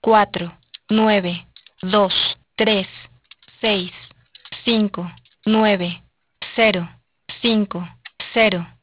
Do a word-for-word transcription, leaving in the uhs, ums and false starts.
cuatro, nueve, dos, tres, seis, cinco, nueve, cero, cinco, cero.